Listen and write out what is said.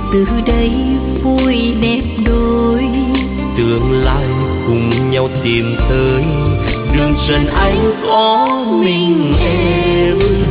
từ đây vui đẹp đôi. Tương lai cùng nhau tìm tới, đường trần anh có mình em.